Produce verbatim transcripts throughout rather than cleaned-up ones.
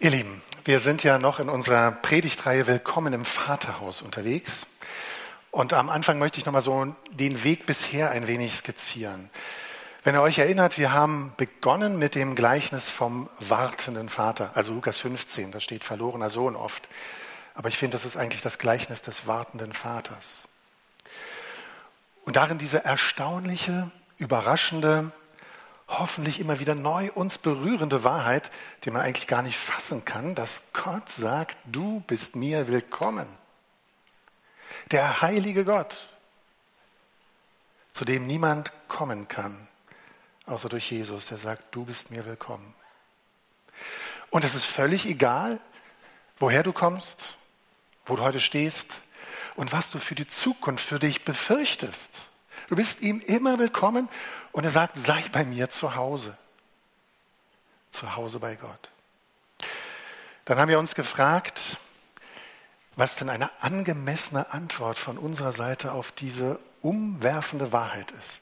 Ihr Lieben, wir sind ja noch in unserer Predigtreihe Willkommen im Vaterhaus unterwegs. Und am Anfang möchte ich nochmal so den Weg bisher ein wenig skizzieren. Wenn ihr euch erinnert, wir haben begonnen mit dem Gleichnis vom wartenden Vater, also Lukas fünfzehn, da steht verlorener Sohn oft. Aber ich finde, das ist eigentlich das Gleichnis des wartenden Vaters. Und darin diese erstaunliche, überraschende, hoffentlich immer wieder neu uns berührende Wahrheit, die man eigentlich gar nicht fassen kann, dass Gott sagt, du bist mir willkommen. Der heilige Gott, zu dem niemand kommen kann, außer durch Jesus, der sagt, du bist mir willkommen. Und es ist völlig egal, woher du kommst, wo du heute stehst und was du für die Zukunft für dich befürchtest. Du bist ihm immer willkommen und er sagt, sei bei mir zu Hause. Zu Hause bei Gott. Dann haben wir uns gefragt, was denn eine angemessene Antwort von unserer Seite auf diese umwerfende Wahrheit ist.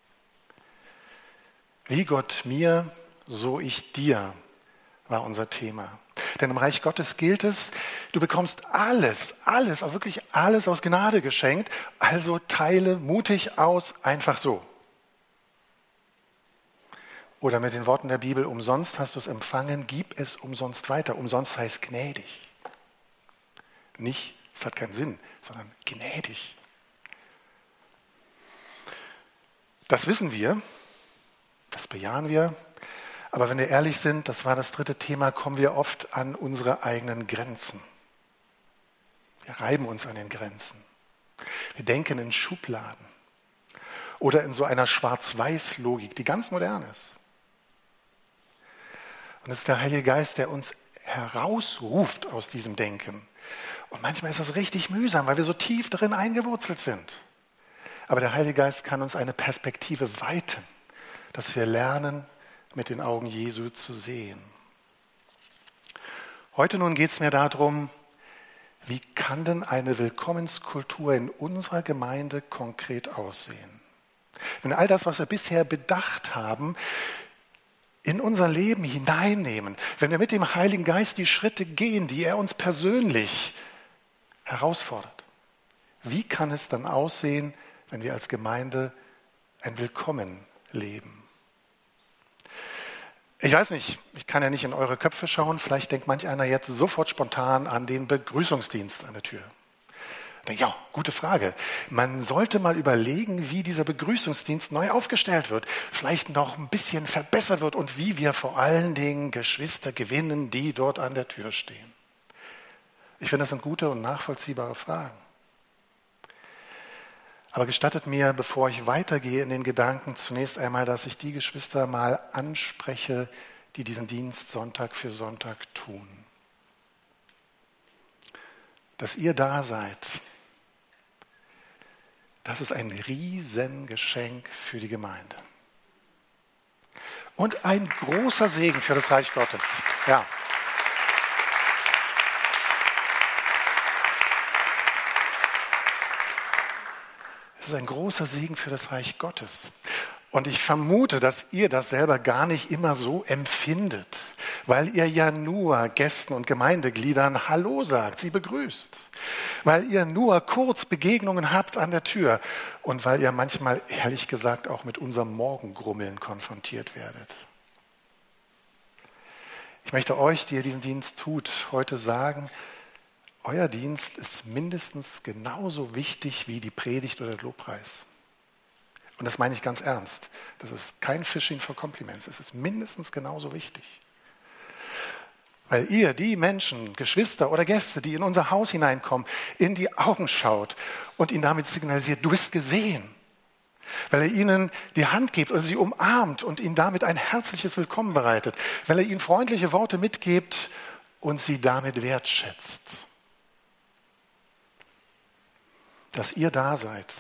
Wie Gott mir, so ich dir, war unser Thema. Denn im Reich Gottes gilt es, du bekommst alles, alles, auch wirklich alles aus Gnade geschenkt, also teile mutig aus, einfach so. Oder mit den Worten der Bibel, umsonst hast du es empfangen, gib es umsonst weiter. Umsonst heißt gnädig. Nicht, es hat keinen Sinn, sondern gnädig. Das wissen wir, das bejahen wir. Aber wenn wir ehrlich sind, das war das dritte Thema, kommen wir oft an unsere eigenen Grenzen. Wir reiben uns an den Grenzen. Wir denken in Schubladen oder in so einer Schwarz-Weiß-Logik, die ganz modern ist. Und es ist der Heilige Geist, der uns herausruft aus diesem Denken. Und manchmal ist das richtig mühsam, weil wir so tief drin eingewurzelt sind. Aber der Heilige Geist kann uns eine Perspektive weiten, dass wir lernen, mit den Augen Jesu zu sehen. Heute nun geht es mir darum, wie kann denn eine Willkommenskultur in unserer Gemeinde konkret aussehen? Wenn all das, was wir bisher bedacht haben, in unser Leben hineinnehmen, wenn wir mit dem Heiligen Geist die Schritte gehen, die er uns persönlich herausfordert, wie kann es dann aussehen, wenn wir als Gemeinde ein Willkommen leben? Ich weiß nicht, ich kann ja nicht in eure Köpfe schauen, vielleicht denkt manch einer jetzt sofort spontan an den Begrüßungsdienst an der Tür. Ja, gute Frage. Man sollte mal überlegen, wie dieser Begrüßungsdienst neu aufgestellt wird, vielleicht noch ein bisschen verbessert wird und wie wir vor allen Dingen Geschwister gewinnen, die dort an der Tür stehen. Ich finde, das sind gute und nachvollziehbare Fragen. Aber gestattet mir, bevor ich weitergehe in den Gedanken, zunächst einmal, dass ich die Geschwister mal anspreche, die diesen Dienst Sonntag für Sonntag tun. Dass ihr da seid, das ist ein Riesengeschenk für die Gemeinde. Und ein großer Segen für das Reich Gottes. Ja. Das ist ein großer Segen für das Reich Gottes. Und ich vermute, dass ihr das selber gar nicht immer so empfindet, weil ihr ja nur Gästen und Gemeindegliedern Hallo sagt, sie begrüßt, weil ihr nur kurz Begegnungen habt an der Tür und weil ihr manchmal, ehrlich gesagt, auch mit unserem Morgengrummeln konfrontiert werdet. Ich möchte euch, die ihr diesen Dienst tut, heute sagen, euer Dienst ist mindestens genauso wichtig wie die Predigt oder der Lobpreis. Und das meine ich ganz ernst. Das ist kein Fishing for Compliments. Es ist mindestens genauso wichtig. Weil ihr, die Menschen, Geschwister oder Gäste, die in unser Haus hineinkommen, in die Augen schaut und ihnen damit signalisiert, du bist gesehen. Weil er ihnen die Hand gibt oder sie umarmt und ihnen damit ein herzliches Willkommen bereitet. Weil er ihnen freundliche Worte mitgibt und sie damit wertschätzt. Dass ihr da seid,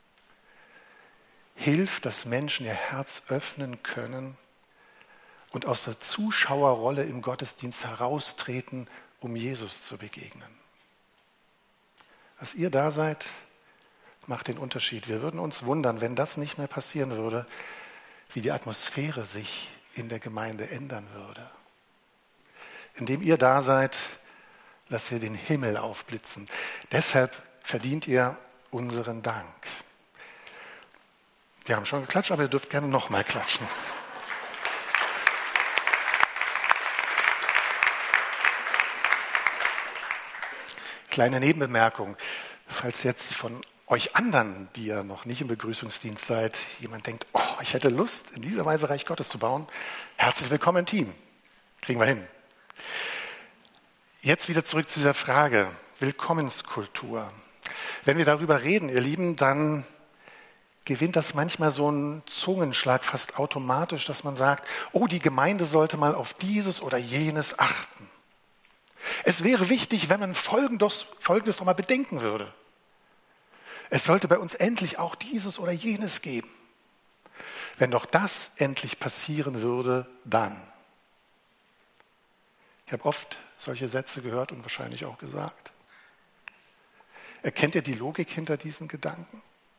hilft, dass Menschen ihr Herz öffnen können und aus der Zuschauerrolle im Gottesdienst heraustreten, um Jesus zu begegnen. Dass ihr da seid, macht den Unterschied. Wir würden uns wundern, wenn das nicht mehr passieren würde, wie die Atmosphäre sich in der Gemeinde ändern würde. indem ihr da seid, lasst ihr den Himmel aufblitzen. Deshalb verdient ihr unseren Dank. Wir haben schon geklatscht, aber ihr dürft gerne nochmal klatschen. Kleine Nebenbemerkung, falls jetzt von euch anderen, die ja noch nicht im Begrüßungsdienst seid, jemand denkt, oh, ich hätte Lust, in dieser Weise Reich Gottes zu bauen, herzlich willkommen im Team. Kriegen wir hin. Jetzt wieder zurück zu dieser Frage, Willkommenskultur. Wenn wir darüber reden, ihr Lieben, dann gewinnt das manchmal so einen Zungenschlag fast automatisch, dass man sagt, oh, die Gemeinde sollte mal auf dieses oder jenes achten. Es wäre wichtig, wenn man Folgendes, Folgendes noch mal bedenken würde. Es sollte bei uns endlich auch dieses oder jenes geben. Wenn doch das endlich passieren würde, dann. Ich habe oft solche Sätze gehört und wahrscheinlich auch gesagt. Erkennt ihr die Logik hinter diesen Gedanken?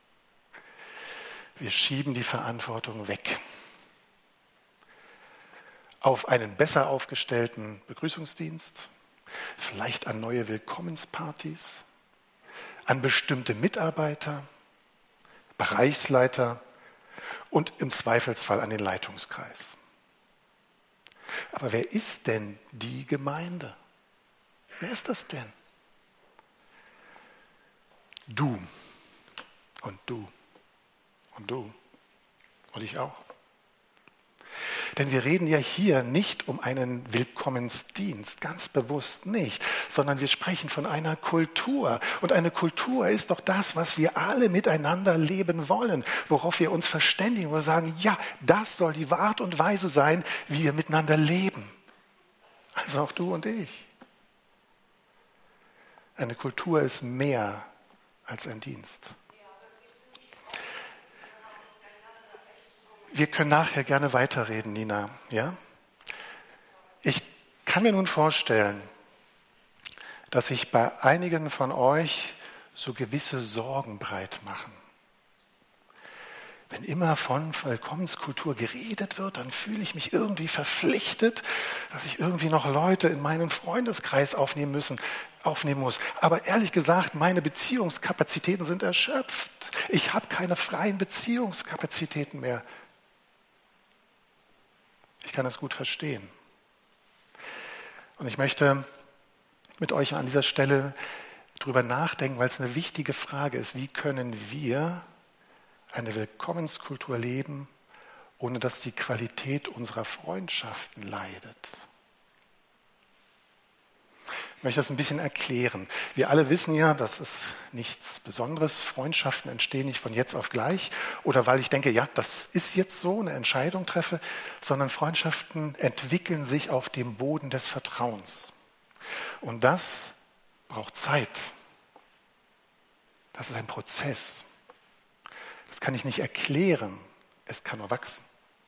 Wir schieben die Verantwortung weg. Auf einen besser aufgestellten Begrüßungsdienst, vielleicht an neue Willkommenspartys, an bestimmte Mitarbeiter, Bereichsleiter und im Zweifelsfall an den Leitungskreis. Aber wer ist denn die Gemeinde? Wer ist das denn? Du und du und du und ich auch. Denn wir reden ja hier nicht um einen Willkommensdienst, ganz bewusst nicht, sondern wir sprechen von einer Kultur. Und eine Kultur ist doch das, was wir alle miteinander leben wollen, worauf wir uns verständigen, wo wir sagen, ja, das soll die Art und Weise sein, wie wir miteinander leben. Also auch du und ich. Eine Kultur ist mehr als ein Dienst. Wir können nachher gerne weiterreden, Nina. Ja? Ich kann mir nun vorstellen, dass sich bei einigen von euch so gewisse Sorgen breit machen. Wenn immer von Willkommenskultur geredet wird, dann fühle ich mich irgendwie verpflichtet, dass ich irgendwie noch Leute in meinen Freundeskreis aufnehmen müssen, aufnehmen muss. Aber ehrlich gesagt, meine Beziehungskapazitäten sind erschöpft. Ich habe keine freien Beziehungskapazitäten mehr. Ich kann das gut verstehen. Und ich möchte mit euch an dieser Stelle drüber nachdenken, weil es eine wichtige Frage ist, wie können wir eine Willkommenskultur leben, ohne dass die Qualität unserer Freundschaften leidet. Ich möchte das ein bisschen erklären. Wir alle wissen ja, das ist nichts Besonderes. Freundschaften entstehen nicht von jetzt auf gleich oder weil ich denke, ja, das ist jetzt so, eine Entscheidung treffe, sondern Freundschaften entwickeln sich auf dem Boden des Vertrauens. Und das braucht Zeit. Das ist ein Prozess. Das kann ich nicht erklären, es kann nur wachsen.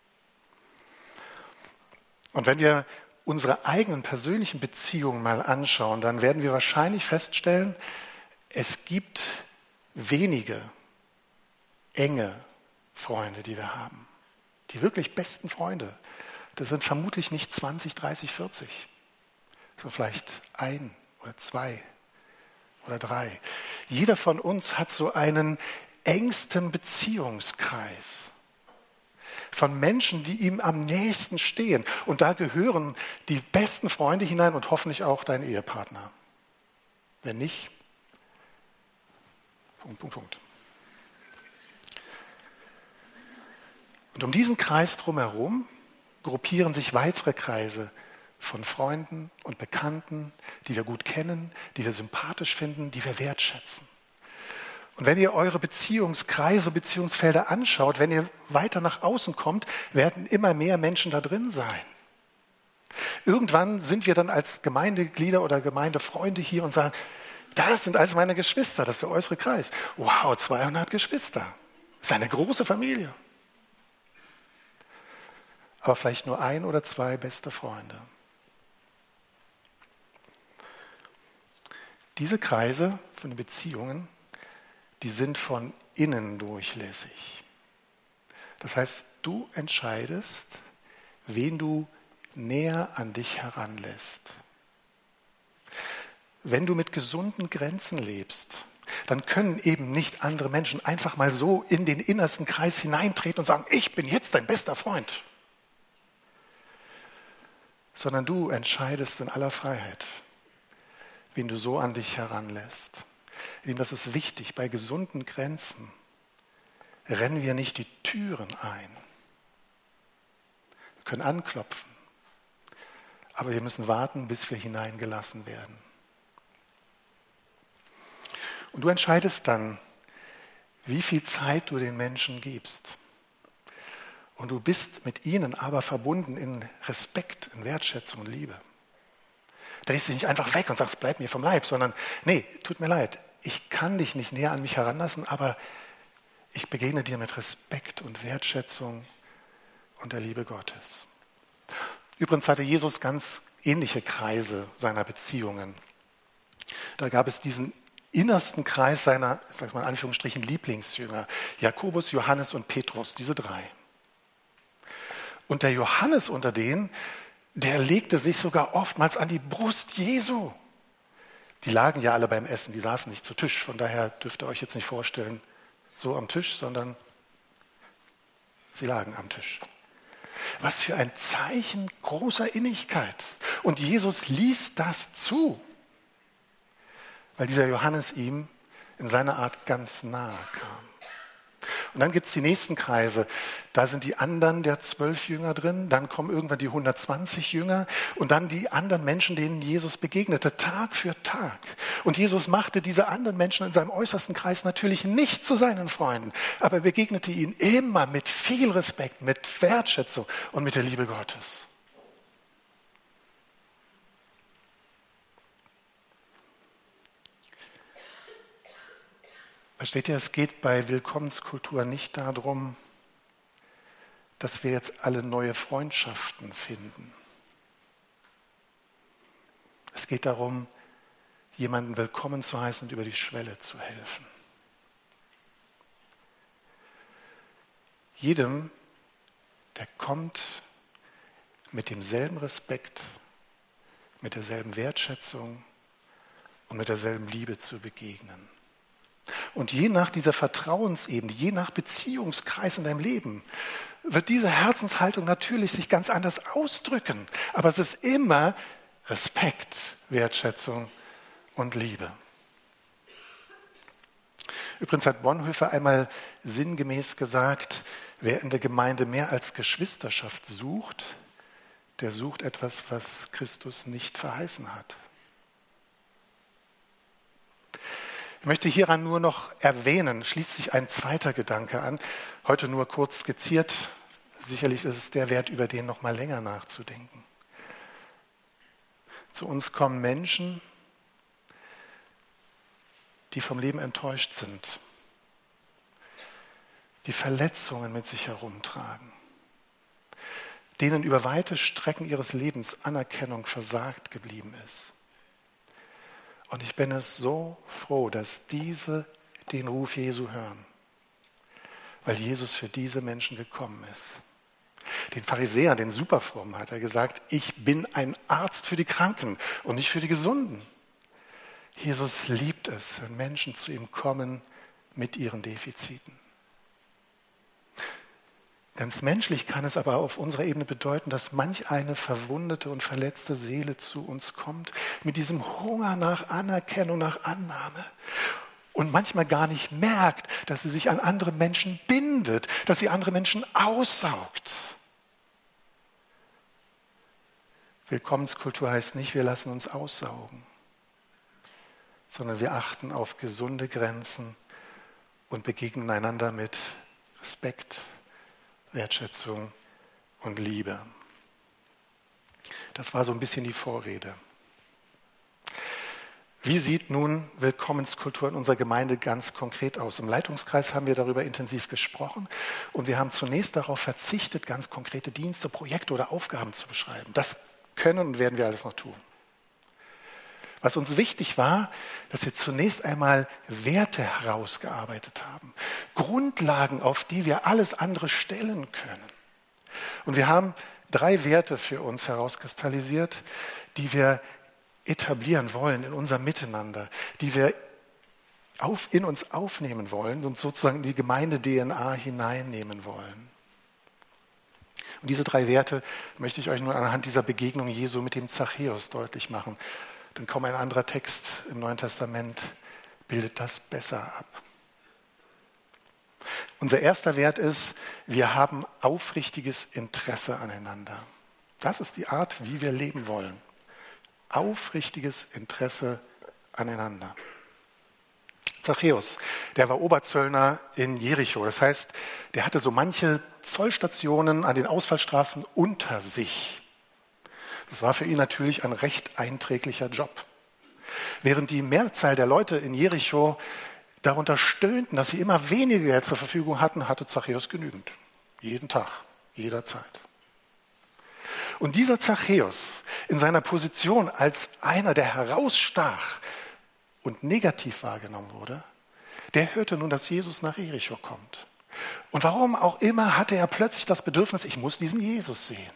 Und wenn wir unsere eigenen persönlichen Beziehungen mal anschauen, dann werden wir wahrscheinlich feststellen, es gibt wenige enge Freunde, die wir haben. Die wirklich besten Freunde, das sind vermutlich nicht zwanzig, dreißig, vierzig, sondern vielleicht ein oder zwei oder drei. Jeder von uns hat so einen engsten Beziehungskreis von Menschen, die ihm am nächsten stehen. Und da gehören die besten Freunde hinein und hoffentlich auch dein Ehepartner. Wenn nicht, Punkt, Punkt, Punkt. Und um diesen Kreis drumherum gruppieren sich weitere Kreise von Freunden und Bekannten, die wir gut kennen, die wir sympathisch finden, die wir wertschätzen. Und wenn ihr eure Beziehungskreise, Beziehungsfelder anschaut, wenn ihr weiter nach außen kommt, werden immer mehr Menschen da drin sein. Irgendwann sind wir dann als Gemeindeglieder oder Gemeindefreunde hier und sagen, das sind alles meine Geschwister, das ist der äußere Kreis. Wow, zweihundert Geschwister. Das ist eine große Familie. Aber vielleicht nur ein oder zwei beste Freunde. Diese Kreise von den Beziehungen, die sind von innen durchlässig. Das heißt, du entscheidest, wen du näher an dich heranlässt. Wenn du mit gesunden Grenzen lebst, dann können eben nicht andere Menschen einfach mal so in den innersten Kreis hineintreten und sagen, ich bin jetzt dein bester Freund. Sondern du entscheidest in aller Freiheit, wen du so an dich heranlässt. Das ist wichtig. Bei gesunden Grenzen rennen wir nicht die Türen ein. Wir können anklopfen, aber wir müssen warten, bis wir hineingelassen werden. Und du entscheidest dann, wie viel Zeit du den Menschen gibst. Und du bist mit ihnen aber verbunden in Respekt, in Wertschätzung und Liebe. Da drehst du dich nicht einfach weg und sagst, bleib mir vom Leib, sondern, nee, tut mir leid, ich kann dich nicht näher an mich heranlassen, aber ich begegne dir mit Respekt und Wertschätzung und der Liebe Gottes. Übrigens hatte Jesus ganz ähnliche Kreise seiner Beziehungen. Da gab es diesen innersten Kreis seiner, ich sage mal in Anführungsstrichen, Lieblingsjünger, Jakobus, Johannes und Petrus, diese drei. Und der Johannes unter denen, der legte sich sogar oftmals an die Brust Jesu. Die lagen ja alle beim Essen, die saßen nicht zu Tisch, von daher dürft ihr euch jetzt nicht vorstellen, so am Tisch, sondern sie lagen am Tisch. Was für ein Zeichen großer Innigkeit. Und Jesus ließ das zu, weil dieser Johannes ihm in seiner Art ganz nahe kam. Und dann gibt es die nächsten Kreise. Da sind die anderen der zwölf Jünger drin, dann kommen irgendwann die hundertzwanzig Jünger und dann die anderen Menschen, denen Jesus begegnete, Tag für Tag. Und Jesus machte diese anderen Menschen in seinem äußersten Kreis natürlich nicht zu seinen Freunden, aber begegnete ihnen immer mit viel Respekt, mit Wertschätzung und mit der Liebe Gottes. Versteht ihr, es geht bei Willkommenskultur nicht darum, dass wir jetzt alle neue Freundschaften finden. Es geht darum, jemanden willkommen zu heißen und über die Schwelle zu helfen. Jedem, der kommt, mit demselben Respekt, mit derselben Wertschätzung und mit derselben Liebe zu begegnen. Und je nach dieser Vertrauensebene, je nach Beziehungskreis in deinem Leben, wird diese Herzenshaltung natürlich sich ganz anders ausdrücken. Aber es ist immer Respekt, Wertschätzung und Liebe. Übrigens hat Bonhoeffer einmal sinngemäß gesagt, wer in der Gemeinde mehr als Geschwisterschaft sucht, der sucht etwas, was Christus nicht verheißen hat. Ich möchte hieran nur noch erwähnen, schließt sich ein zweiter Gedanke an, heute nur kurz skizziert, sicherlich ist es der wert, über den noch mal länger nachzudenken. Zu uns kommen Menschen, die vom Leben enttäuscht sind, die Verletzungen mit sich herumtragen, denen über weite Strecken ihres Lebens Anerkennung versagt geblieben ist. Und ich bin es so froh, dass diese den Ruf Jesu hören, weil Jesus für diese Menschen gekommen ist. Den Pharisäern, den Superfrommen, hat er gesagt, ich bin ein Arzt für die Kranken und nicht für die Gesunden. Jesus liebt es, wenn Menschen zu ihm kommen mit ihren Defiziten. Ganz menschlich kann es aber auf unserer Ebene bedeuten, dass manch eine verwundete und verletzte Seele zu uns kommt, mit diesem Hunger nach Anerkennung, nach Annahme und manchmal gar nicht merkt, dass sie sich an andere Menschen bindet, dass sie andere Menschen aussaugt. Willkommenskultur heißt nicht, wir lassen uns aussaugen, sondern wir achten auf gesunde Grenzen und begegnen einander mit Respekt, Wertschätzung und Liebe. Das war so ein bisschen die Vorrede. Wie sieht nun Willkommenskultur in unserer Gemeinde ganz konkret aus? Im Leitungskreis haben wir darüber intensiv gesprochen und wir haben zunächst darauf verzichtet, ganz konkrete Dienste, Projekte oder Aufgaben zu beschreiben. Das können und werden wir alles noch tun. Was uns wichtig war, dass wir zunächst einmal Werte herausgearbeitet haben. Grundlagen, auf die wir alles andere stellen können. Und wir haben drei Werte für uns herauskristallisiert, die wir etablieren wollen in unserem Miteinander, die wir auf, in uns aufnehmen wollen und sozusagen die Gemeinde-D N A hineinnehmen wollen. Und diese drei Werte möchte ich euch nur anhand dieser Begegnung Jesu mit dem Zachäus deutlich machen. Denn kaum ein anderer Text im Neuen Testament bildet das besser ab. Unser erster Wert ist, wir haben aufrichtiges Interesse aneinander. Das ist die Art, wie wir leben wollen. Aufrichtiges Interesse aneinander. Zachäus, der war Oberzöllner in Jericho. Das heißt, der hatte so manche Zollstationen an den Ausfallstraßen unter sich. Das war für ihn natürlich ein recht einträglicher Job. Während die Mehrzahl der Leute in Jericho darunter stöhnten, dass sie immer weniger Geld zur Verfügung hatten, hatte Zachäus genügend. Jeden Tag, jederzeit. Und dieser Zachäus in seiner Position als einer, der herausstach und negativ wahrgenommen wurde, der hörte nun, dass Jesus nach Jericho kommt. Und warum auch immer hatte er plötzlich das Bedürfnis, ich muss diesen Jesus sehen.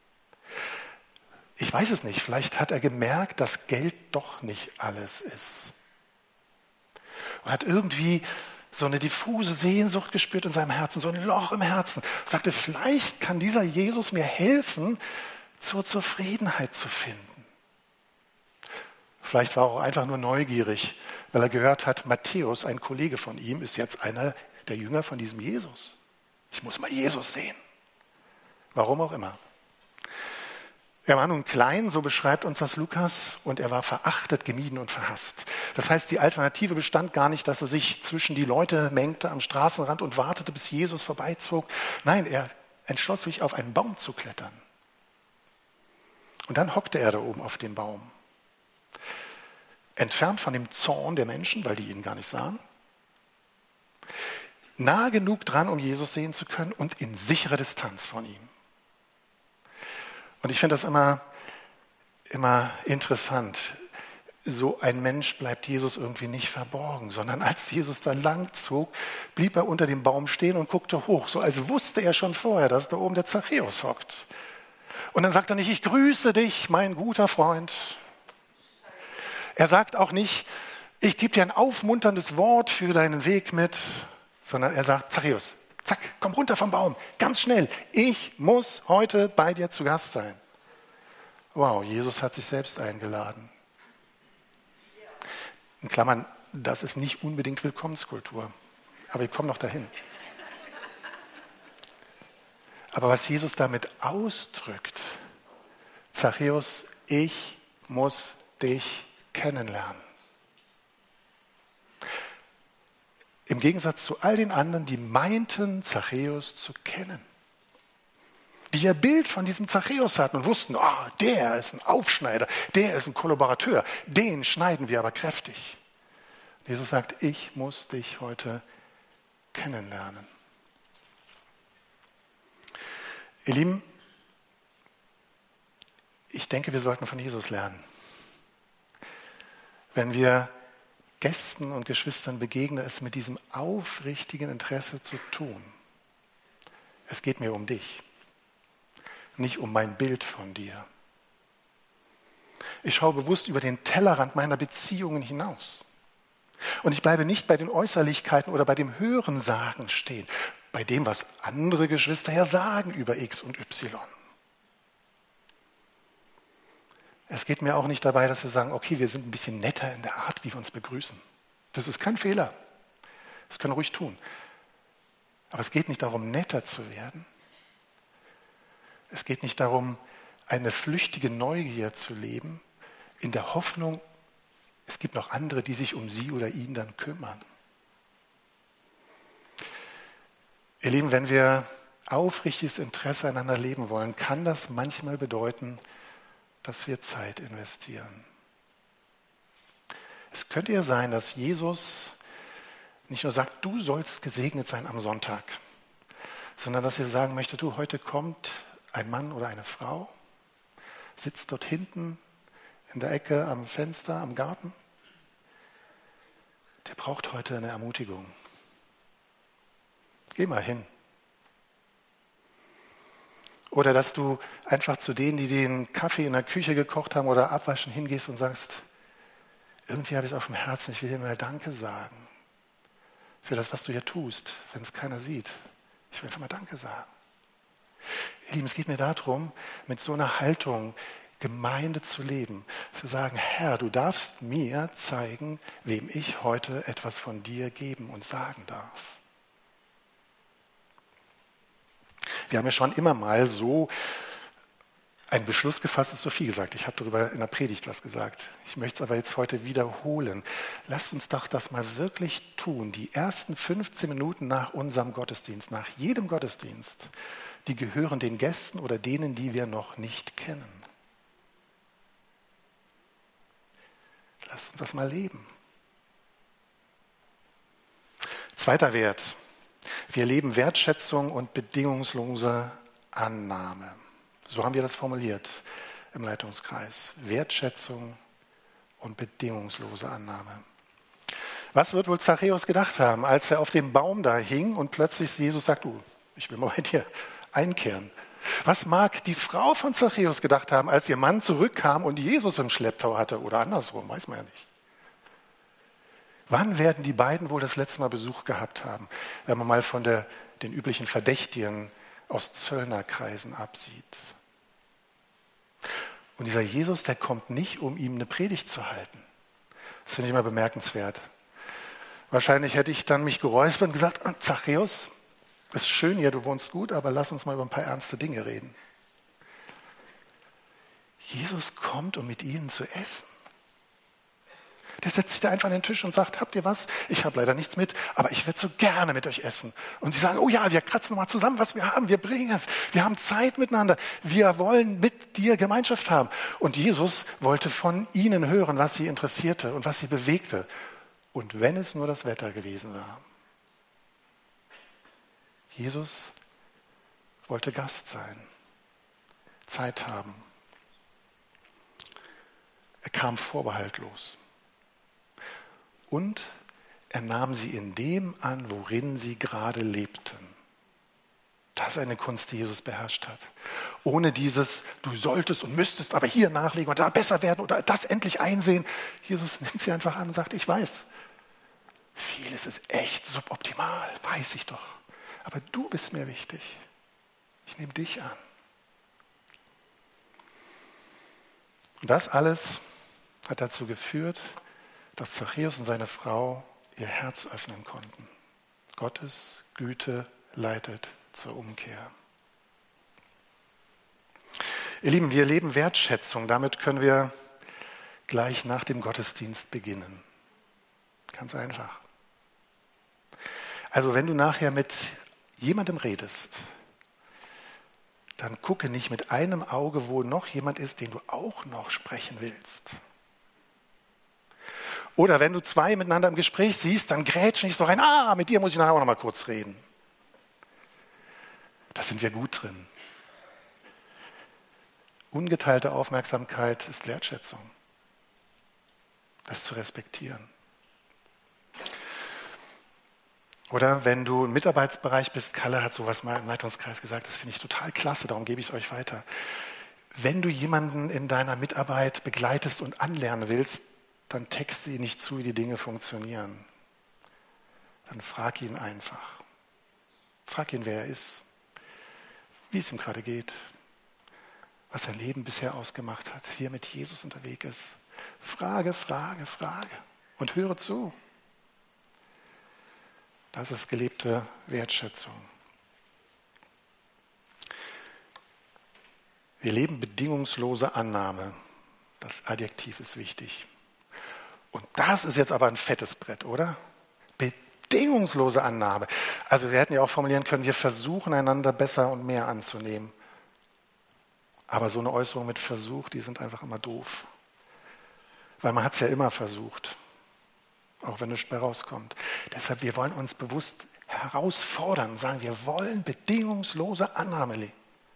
Ich weiß es nicht, vielleicht hat er gemerkt, dass Geld doch nicht alles ist. Und hat irgendwie so eine diffuse Sehnsucht gespürt in seinem Herzen, so ein Loch im Herzen. Und sagte, vielleicht kann dieser Jesus mir helfen, zur Zufriedenheit zu finden. Vielleicht war er auch einfach nur neugierig, weil er gehört hat, Matthäus, ein Kollege von ihm, ist jetzt einer der Jünger von diesem Jesus. Ich muss mal Jesus sehen. Warum auch immer. Er war nun klein, so beschreibt uns das Lukas, und er war verachtet, gemieden und verhasst. Das heißt, die Alternative bestand gar nicht, dass er sich zwischen die Leute mengte am Straßenrand und wartete, bis Jesus vorbeizog. Nein, er entschloss sich, auf einen Baum zu klettern. Und dann hockte er da oben auf dem Baum. Entfernt von dem Zorn der Menschen, weil die ihn gar nicht sahen. Nah genug dran, um Jesus sehen zu können, und in sicherer Distanz von ihm. Und ich finde das immer, immer interessant. So ein Mensch bleibt Jesus irgendwie nicht verborgen, sondern als Jesus da lang zog, blieb er unter dem Baum stehen und guckte hoch, so als wusste er schon vorher, dass da oben der Zachäus hockt. Und dann sagt er nicht, ich grüße dich, mein guter Freund. Er sagt auch nicht, ich gebe dir ein aufmunterndes Wort für deinen Weg mit, sondern er sagt, Zachäus, zack, komm runter vom Baum, ganz schnell. Ich muss heute bei dir zu Gast sein. Wow, Jesus hat sich selbst eingeladen. In Klammern, das ist nicht unbedingt Willkommenskultur, aber ich komme noch dahin. Aber was Jesus damit ausdrückt, Zachäus, ich muss dich kennenlernen. Im Gegensatz zu all den anderen, die meinten, Zachäus zu kennen. Die ihr Bild von diesem Zachäus hatten und wussten, oh, der ist ein Aufschneider, der ist ein Kollaborateur, den schneiden wir aber kräftig. Jesus sagt, ich muss dich heute kennenlernen. Ihr Lieben, ich denke, wir sollten von Jesus lernen. Wenn wir Gästen und Geschwistern begegnen, es mit diesem aufrichtigen Interesse zu tun. Es geht mir um dich, nicht um mein Bild von dir. Ich schaue bewusst über den Tellerrand meiner Beziehungen hinaus. Und ich bleibe nicht bei den Äußerlichkeiten oder bei dem Hörensagen stehen, bei dem, was andere Geschwister ja sagen über X und Y. Es geht mir auch nicht dabei, dass wir sagen, okay, wir sind ein bisschen netter in der Art, wie wir uns begrüßen. Das ist kein Fehler. Das können wir ruhig tun. Aber es geht nicht darum, netter zu werden. Es geht nicht darum, eine flüchtige Neugier zu leben, in der Hoffnung, es gibt noch andere, die sich um sie oder ihn dann kümmern. Ihr Lieben, wenn wir aufrichtiges Interesse aneinander leben wollen, kann das manchmal bedeuten, dass wir Zeit investieren. Es könnte ja sein, dass Jesus nicht nur sagt, du sollst gesegnet sein am Sonntag, sondern dass er sagen möchte, du, heute kommt ein Mann oder eine Frau, sitzt dort hinten in der Ecke am Fenster, am Garten. Der braucht heute eine Ermutigung. Geh mal hin. Oder dass du einfach zu denen, die den Kaffee in der Küche gekocht haben oder abwaschen, hingehst und sagst, irgendwie habe ich es auf dem Herzen, ich will dir mal Danke sagen für das, was du hier tust, wenn es keiner sieht. Ich will einfach mal Danke sagen. Ihr Lieben, es geht mir darum, mit so einer Haltung Gemeinde zu leben, zu sagen, Herr, du darfst mir zeigen, wem ich heute etwas von dir geben und sagen darf. Wir haben ja schon immer mal so einen Beschluss gefasst, ist so viel gesagt. Ich habe darüber in der Predigt was gesagt. Ich möchte es aber jetzt heute wiederholen. Lasst uns doch das mal wirklich tun. Die ersten fünfzehn Minuten nach unserem Gottesdienst, nach jedem Gottesdienst, die gehören den Gästen oder denen, die wir noch nicht kennen. Lasst uns das mal leben. Zweiter Wert. Wir leben Wertschätzung und bedingungslose Annahme. So haben wir das formuliert im Leitungskreis. Wertschätzung und bedingungslose Annahme. Was wird wohl Zachäus gedacht haben, als er auf dem Baum da hing und plötzlich Jesus sagt, du, ich will mal bei dir einkehren. Was mag die Frau von Zachäus gedacht haben, als ihr Mann zurückkam und Jesus im Schlepptau hatte? Oder andersrum, weiß man ja nicht. Wann werden die beiden wohl das letzte Mal Besuch gehabt haben, wenn man mal von der, den üblichen Verdächtigen aus Zöllnerkreisen absieht? Und dieser Jesus, der kommt nicht, um ihm eine Predigt zu halten. Das finde ich immer bemerkenswert. Wahrscheinlich hätte ich dann mich geräuspert und gesagt, Zachäus, ist schön hier, du wohnst gut, aber lass uns mal über ein paar ernste Dinge reden. Jesus kommt, um mit ihnen zu essen. Der setzt sich da einfach an den Tisch und sagt, habt ihr was? Ich habe leider nichts mit, aber ich würde so gerne mit euch essen. Und sie sagen, oh ja, wir kratzen mal zusammen, was wir haben, wir bringen es. Wir haben Zeit miteinander, wir wollen mit dir Gemeinschaft haben. Und Jesus wollte von ihnen hören, was sie interessierte und was sie bewegte. Und wenn es nur das Wetter gewesen war. Jesus wollte Gast sein, Zeit haben. Er kam vorbehaltlos. Und er nahm sie in dem an, worin sie gerade lebten. Das ist eine Kunst, die Jesus beherrscht hat. Ohne dieses, du solltest und müsstest aber hier nachlegen oder da besser werden oder das endlich einsehen. Jesus nimmt sie einfach an und sagt, ich weiß, vieles ist echt suboptimal, weiß ich doch. Aber du bist mir wichtig. Ich nehme dich an. Und das alles hat dazu geführt, dass Zachäus und seine Frau ihr Herz öffnen konnten. Gottes Güte leitet zur Umkehr. Ihr Lieben, wir leben Wertschätzung. Damit können wir gleich nach dem Gottesdienst beginnen. Ganz einfach. Also wenn du nachher mit jemandem redest, dann gucke nicht mit einem Auge, wo noch jemand ist, den du auch noch sprechen willst. Oder wenn du zwei miteinander im Gespräch siehst, dann grätsch nicht so rein, ah, mit dir muss ich nachher auch noch mal kurz reden. Da sind wir gut drin. Ungeteilte Aufmerksamkeit ist Wertschätzung. Das zu respektieren. Oder wenn du im Mitarbeitsbereich bist, Kalle hat sowas mal im Leitungskreis gesagt, das finde ich total klasse, darum gebe ich es euch weiter. Wenn du jemanden in deiner Mitarbeit begleitest und anlernen willst, dann texte ihn nicht zu, wie die Dinge funktionieren. Dann frag ihn einfach. Frag ihn, wer er ist, wie es ihm gerade geht, was sein Leben bisher ausgemacht hat, wie er mit Jesus unterwegs ist. Frage, Frage, Frage und höre zu. Das ist gelebte Wertschätzung. Wir leben bedingungslose Annahme. Das Adjektiv ist wichtig. Und das ist jetzt aber ein fettes Brett, oder? Bedingungslose Annahme. Also wir hätten ja auch formulieren können, wir versuchen einander besser und mehr anzunehmen. Aber so eine Äußerung mit Versuch, die sind einfach immer doof. Weil man hat es ja immer versucht. Auch wenn nichts bei rauskommt. Deshalb, wir wollen uns bewusst herausfordern, sagen, wir wollen bedingungslose Annahme leben.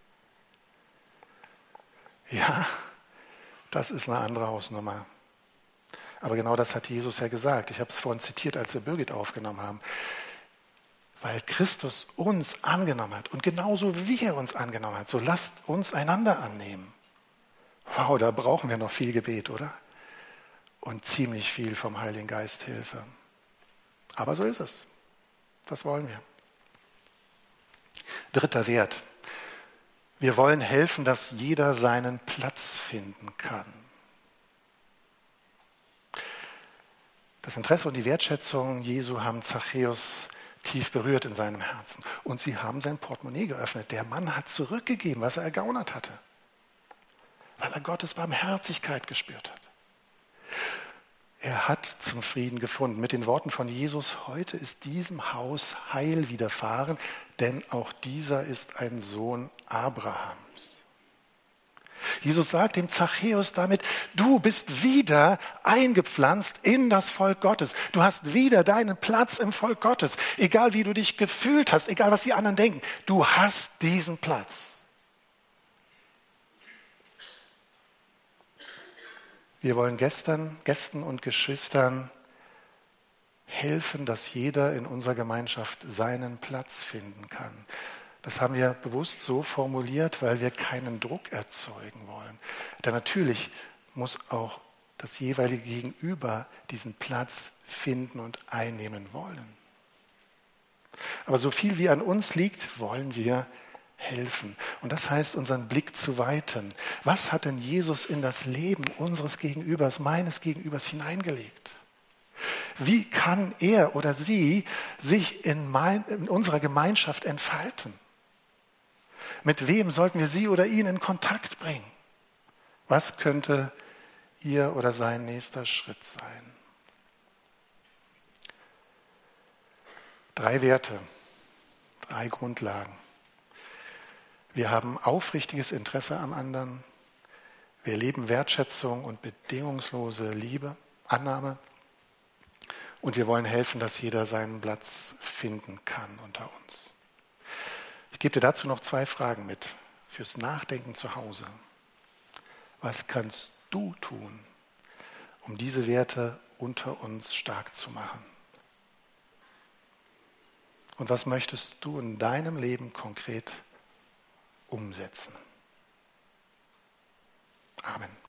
Ja, das ist eine andere Hausnummer. Aber genau das hat Jesus ja gesagt. Ich habe es vorhin zitiert, als wir Birgit aufgenommen haben. weil Christus uns angenommen hat und genauso wie er uns angenommen hat, so lasst uns einander annehmen. Wow, da brauchen wir noch viel Gebet, oder? Und ziemlich viel vom Heiligen Geist Hilfe. Aber so ist es. Das wollen wir. Dritter Wert. Wir wollen helfen, dass jeder seinen Platz finden kann. Das Interesse und die Wertschätzung Jesu haben Zachäus tief berührt in seinem Herzen. Und sie haben sein Portemonnaie geöffnet. Der Mann hat zurückgegeben, was er ergaunert hatte, weil er Gottes Barmherzigkeit gespürt hat. Er hat zum Frieden gefunden. Mit den Worten von Jesus: Heute ist diesem Haus Heil widerfahren, denn auch dieser ist ein Sohn Abrahams. Jesus sagt dem Zachäus damit: Du bist wieder eingepflanzt in das Volk Gottes. Du hast wieder deinen Platz im Volk Gottes. Egal wie du dich gefühlt hast, egal was die anderen denken, du hast diesen Platz. Wir wollen Gästen, Gästen und Geschwistern helfen, dass jeder in unserer Gemeinschaft seinen Platz finden kann. Das haben wir bewusst so formuliert, weil wir keinen Druck erzeugen wollen. Denn natürlich muss auch das jeweilige Gegenüber diesen Platz finden und einnehmen wollen. Aber so viel wie an uns liegt, wollen wir helfen. Und das heißt, unseren Blick zu weiten. Was hat denn Jesus in das Leben unseres Gegenübers, meines Gegenübers hineingelegt? Wie kann er oder sie sich in, mein, in unserer Gemeinschaft entfalten? Mit wem sollten wir sie oder ihn in Kontakt bringen? Was könnte ihr oder sein nächster Schritt sein? Drei Werte, drei Grundlagen. Wir haben aufrichtiges Interesse am anderen. Wir erleben Wertschätzung und bedingungslose Liebe, Annahme. Und wir wollen helfen, dass jeder seinen Platz finden kann unter uns. Ich gebe dir dazu noch zwei Fragen mit fürs Nachdenken zu Hause. Was kannst du tun, um diese Werte unter uns stark zu machen? Und was möchtest du in deinem Leben konkret umsetzen? Amen.